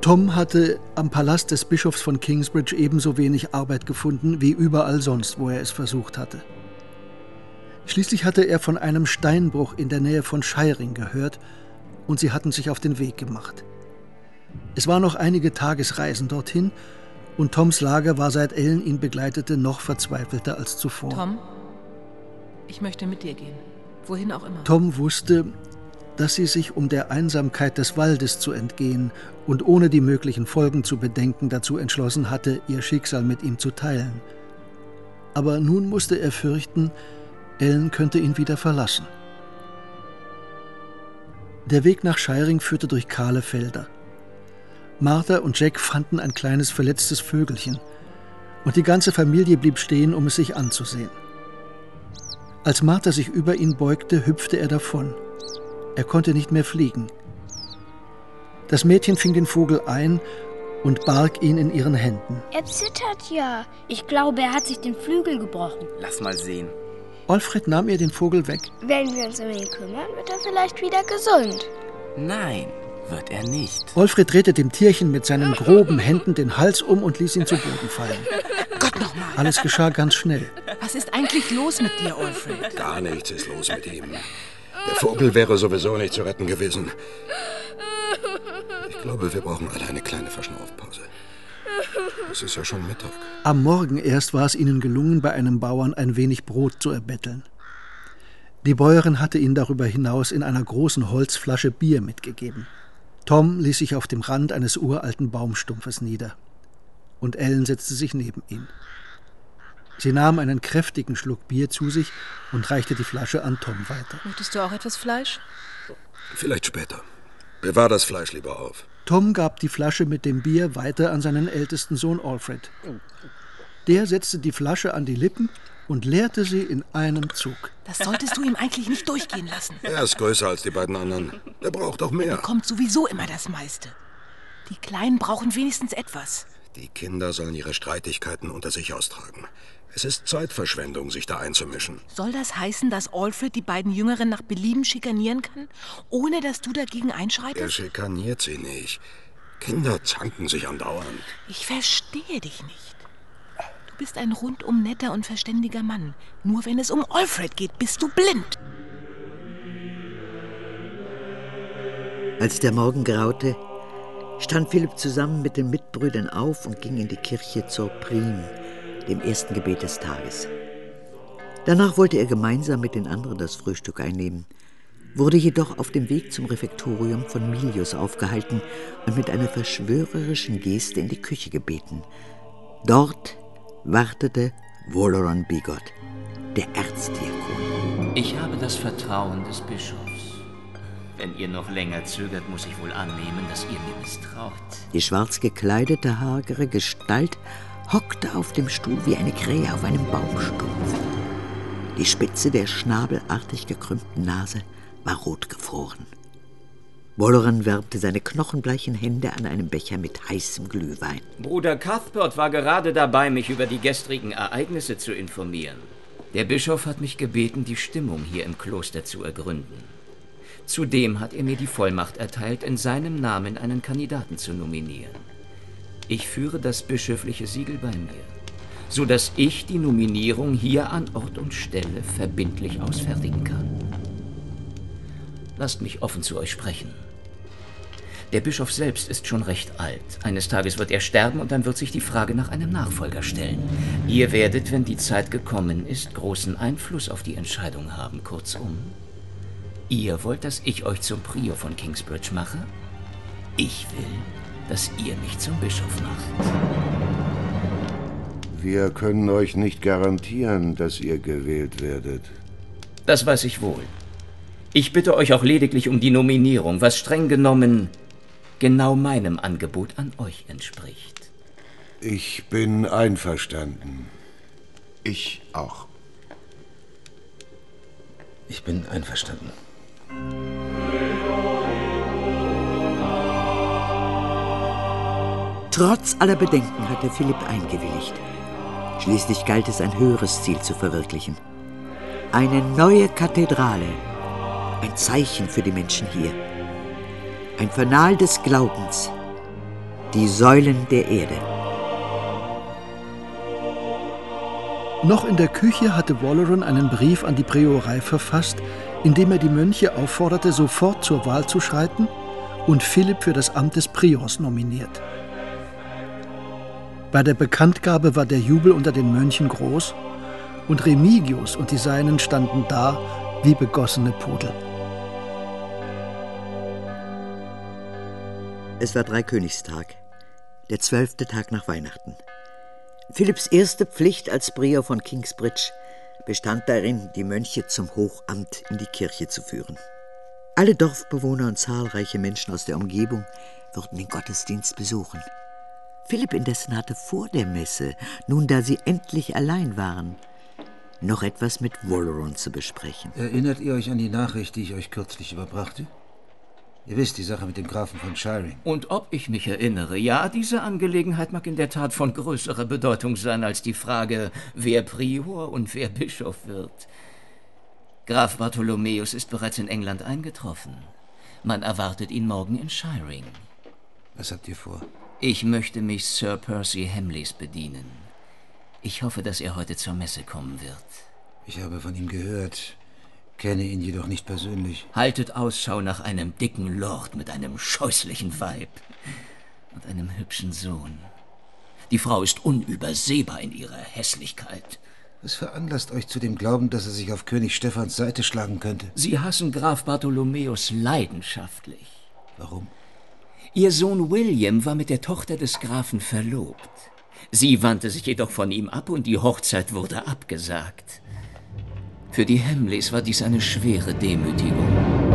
Tom hatte am Palast des Bischofs von Kingsbridge ebenso wenig Arbeit gefunden wie überall sonst, wo er es versucht hatte. Schließlich hatte er von einem Steinbruch in der Nähe von Shiring gehört und sie hatten sich auf den Weg gemacht. Es war noch einige Tagesreisen dorthin und Toms Lage war, seit Ellen ihn begleitete, noch verzweifelter als zuvor. Tom, ich möchte mit dir gehen. Wohin auch immer. Tom wusste, dass sie sich, um der Einsamkeit des Waldes zu entgehen und ohne die möglichen Folgen zu bedenken, dazu entschlossen hatte, ihr Schicksal mit ihm zu teilen. Aber nun musste er fürchten, Ellen könnte ihn wieder verlassen. Der Weg nach Shiring führte durch kahle Felder. Martha und Jack fanden ein kleines verletztes Vögelchen und die ganze Familie blieb stehen, um es sich anzusehen. Als Martha sich über ihn beugte, hüpfte er davon. Er konnte nicht mehr fliegen. Das Mädchen fing den Vogel ein und barg ihn in ihren Händen. Er zittert ja. Ich glaube, er hat sich den Flügel gebrochen. Lass mal sehen. Alfred nahm ihr den Vogel weg. Wenn wir uns um ihn kümmern, wird er vielleicht wieder gesund. Nein, wird er nicht. Alfred drehte dem Tierchen mit seinen groben Händen den Hals um und ließ ihn zu Boden fallen. Gott nochmal. Alles geschah ganz schnell. Was ist eigentlich los mit dir, Alfred? Gar nichts ist los mit ihm. Der Vogel wäre sowieso nicht zu retten gewesen. Ich glaube, wir brauchen alle eine kleine Verschnaufpause. Es ist ja schon Mittag. Am Morgen erst war es ihnen gelungen, bei einem Bauern ein wenig Brot zu erbetteln. Die Bäuerin hatte ihnen darüber hinaus in einer großen Holzflasche Bier mitgegeben. Tom ließ sich auf dem Rand eines uralten Baumstumpfes nieder. Und Ellen setzte sich neben ihn. Sie nahm einen kräftigen Schluck Bier zu sich und reichte die Flasche an Tom weiter. Möchtest du auch etwas Fleisch? Vielleicht später. Bewahr das Fleisch lieber auf. Tom gab die Flasche mit dem Bier weiter an seinen ältesten Sohn Alfred. Der setzte die Flasche an die Lippen und leerte sie in einem Zug. Das solltest du ihm eigentlich nicht durchgehen lassen. Er ist größer als die beiden anderen. Er braucht auch mehr. Er bekommt sowieso immer das meiste. Die Kleinen brauchen wenigstens etwas. Die Kinder sollen ihre Streitigkeiten unter sich austragen. Es ist Zeitverschwendung, sich da einzumischen. Soll das heißen, dass Alfred die beiden Jüngeren nach Belieben schikanieren kann, ohne dass du dagegen einschreitest? Er schikaniert sie nicht. Kinder zanken sich andauernd. Ich verstehe dich nicht. Du bist ein rundum netter und verständiger Mann. Nur wenn es um Alfred geht, bist du blind. Als der Morgen graute, stand Philipp zusammen mit den Mitbrüdern auf und ging in die Kirche zur Prim, dem ersten Gebet des Tages. Danach wollte er gemeinsam mit den anderen das Frühstück einnehmen, wurde jedoch auf dem Weg zum Refektorium von Milius aufgehalten und mit einer verschwörerischen Geste in die Küche gebeten. Dort wartete Woloran Bigot, der Erzdiakon. Ich habe das Vertrauen des Bischofs. Wenn ihr noch länger zögert, muss ich wohl annehmen, dass ihr mir misstraut. Die schwarz gekleidete, hagere Gestalt hockte auf dem Stuhl wie eine Krähe auf einem Baumstumpf. Die Spitze der schnabelartig gekrümmten Nase war rot gefroren. Woloran wärmte seine knochenbleichen Hände an einem Becher mit heißem Glühwein. Bruder Cuthbert war gerade dabei, mich über die gestrigen Ereignisse zu informieren. Der Bischof hat mich gebeten, die Stimmung hier im Kloster zu ergründen. Zudem hat er mir die Vollmacht erteilt, in seinem Namen einen Kandidaten zu nominieren. Ich führe das bischöfliche Siegel bei mir, sodass ich die Nominierung hier an Ort und Stelle verbindlich ausfertigen kann. Lasst mich offen zu euch sprechen. Der Bischof selbst ist schon recht alt. Eines Tages wird er sterben und dann wird sich die Frage nach einem Nachfolger stellen. Ihr werdet, wenn die Zeit gekommen ist, großen Einfluss auf die Entscheidung haben. Kurzum, ihr wollt, dass ich euch zum Prior von Kingsbridge mache? Ich will, dass ihr mich zum Bischof macht. Wir können euch nicht garantieren, dass ihr gewählt werdet. Das weiß ich wohl. Ich bitte euch auch lediglich um die Nominierung, was streng genommen genau meinem Angebot an euch entspricht. Ich bin einverstanden. Ich auch. Ich bin einverstanden. Trotz aller Bedenken hatte Philipp eingewilligt. Schließlich galt es, ein höheres Ziel zu verwirklichen. Eine neue Kathedrale. Ein Zeichen für die Menschen hier. Ein Fanal des Glaubens. Die Säulen der Erde. Noch in der Küche hatte Walleran einen Brief an die Priorei verfasst, in dem er die Mönche aufforderte, sofort zur Wahl zu schreiten und Philipp für das Amt des Priors nominiert. Bei der Bekanntgabe war der Jubel unter den Mönchen groß und Remigius und die Seinen standen da wie begossene Pudel. Es war Dreikönigstag, der 12. Tag nach Weihnachten. Philipps erste Pflicht als Prior von Kingsbridge bestand darin, die Mönche zum Hochamt in die Kirche zu führen. Alle Dorfbewohner und zahlreiche Menschen aus der Umgebung würden den Gottesdienst besuchen. Philipp indessen hatte vor der Messe, nun da sie endlich allein waren, noch etwas mit Walleran zu besprechen. Erinnert ihr euch an die Nachricht, die ich euch kürzlich überbrachte? Ihr wisst, die Sache mit dem Grafen von Shiring. Und ob ich mich erinnere, ja, diese Angelegenheit mag in der Tat von größerer Bedeutung sein als die Frage, wer Prior und wer Bischof wird. Graf Bartholomäus ist bereits in England eingetroffen. Man erwartet ihn morgen in Shiring. Was habt ihr vor? Ich möchte mich Sir Percy Hamleys bedienen. Ich hoffe, dass er heute zur Messe kommen wird. Ich habe von ihm gehört, kenne ihn jedoch nicht persönlich. Haltet Ausschau nach einem dicken Lord mit einem scheußlichen Weib und einem hübschen Sohn. Die Frau ist unübersehbar in ihrer Hässlichkeit. Was veranlasst euch zu dem Glauben, dass er sich auf König Stephans Seite schlagen könnte? Sie hassen Graf Bartholomäus leidenschaftlich. Warum? Ihr Sohn William war mit der Tochter des Grafen verlobt. Sie wandte sich jedoch von ihm ab und die Hochzeit wurde abgesagt. Für die Hamleys war dies eine schwere Demütigung.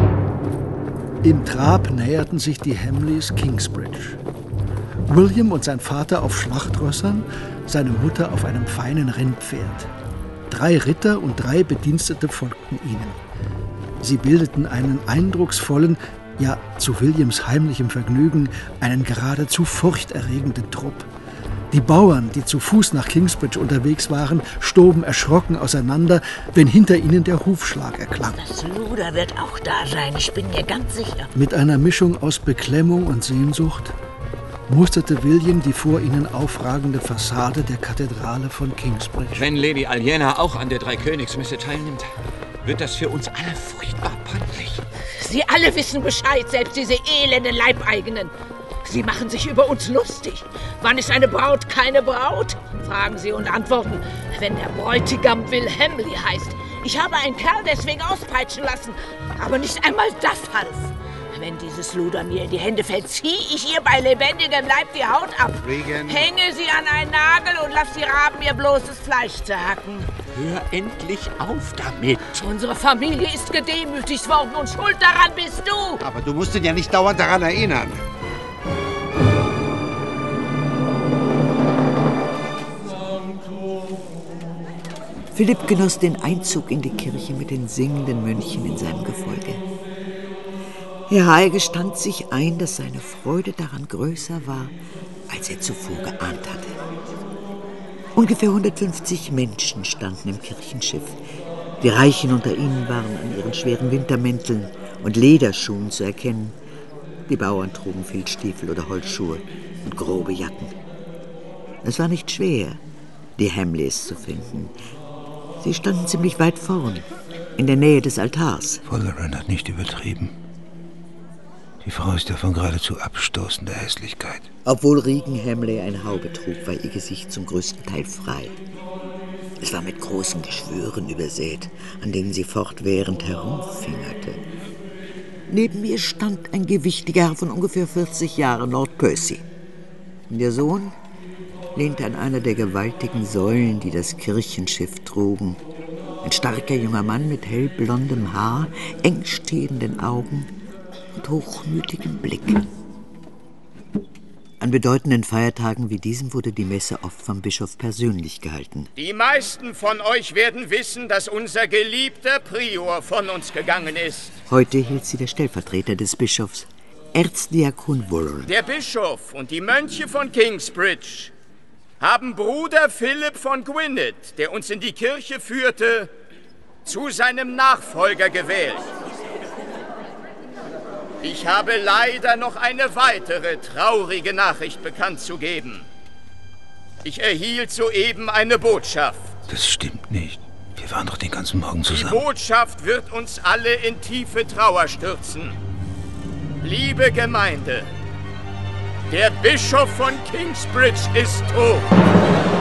Im Trab näherten sich die Hamleys Kingsbridge. William und sein Vater auf Schlachtrössern, seine Mutter auf einem feinen Rennpferd. 3 Ritter und 3 Bedienstete folgten ihnen. Sie bildeten einen eindrucksvollen, ja zu Williams heimlichem Vergnügen, einen geradezu furchterregenden Trupp. Die Bauern, die zu Fuß nach Kingsbridge unterwegs waren, stoben erschrocken auseinander, wenn hinter ihnen der Hufschlag erklang. Das Luder wird auch da sein, ich bin mir ganz sicher. Mit einer Mischung aus Beklemmung und Sehnsucht musterte William die vor ihnen aufragende Fassade der Kathedrale von Kingsbridge. Wenn Lady Aliena auch an der Dreikönigsmesse teilnimmt, wird das für uns alle furchtbar peinlich. Sie alle wissen Bescheid, selbst diese elenden Leibeigenen. Sie machen sich über uns lustig. Wann ist eine Braut keine Braut? Fragen sie und antworten, wenn der Bräutigam Will Hamley heißt. Ich habe einen Kerl deswegen auspeitschen lassen, aber nicht einmal das half. Wenn dieses Luder mir in die Hände fällt, ziehe ich ihr bei lebendigem Leib die Haut ab. Regan. Hänge sie an einen Nagel und lass die Raben ihr bloßes Fleisch zerhacken. Hör endlich auf damit. Unsere Familie ist gedemütigt worden und schuld daran bist du. Aber du musst ihn ja nicht dauernd daran erinnern. Philipp genoss den Einzug in die Kirche mit den singenden Mönchen in seinem Gefolge. Herr Haye gestand sich ein, dass seine Freude daran größer war, als er zuvor geahnt hatte. Ungefähr 150 Menschen standen im Kirchenschiff. Die Reichen unter ihnen waren an ihren schweren Wintermänteln und Lederschuhen zu erkennen. Die Bauern trugen Filzstiefel oder Holzschuhe und grobe Jacken. Es war nicht schwer, die Hamleys zu finden. Sie standen ziemlich weit vorn, in der Nähe des Altars. Walleran hat nicht übertrieben. Die Frau ist ja von geradezu abstoßender Hässlichkeit. Obwohl Regan Hamley eine Haube trug, war ihr Gesicht zum größten Teil frei. Es war mit großen Geschwüren übersät, an denen sie fortwährend herumfingerte. Neben ihr stand ein gewichtiger Herr von ungefähr 40 Jahren, Lord Percy. Der Sohn lehnte an einer der gewaltigen Säulen, die das Kirchenschiff trugen. Ein starker junger Mann mit hellblondem Haar, eng stehenden Augen und hochmütigem Blick. An bedeutenden Feiertagen wie diesem wurde die Messe oft vom Bischof persönlich gehalten. Die meisten von euch werden wissen, dass unser geliebter Prior von uns gegangen ist. Heute hielt sie der Stellvertreter des Bischofs, Erzdiakon Walleran. Der Bischof und die Mönche von Kingsbridge haben Bruder Philipp von Gwynedd, der uns in die Kirche führte, zu seinem Nachfolger gewählt. Ich habe leider noch eine weitere traurige Nachricht bekannt zu geben. Ich erhielt soeben eine Botschaft. Das stimmt nicht. Wir waren doch den ganzen Morgen Die zusammen. Botschaft wird uns alle in tiefe Trauer stürzen. Liebe Gemeinde, der Bischof von Kingsbridge ist tot.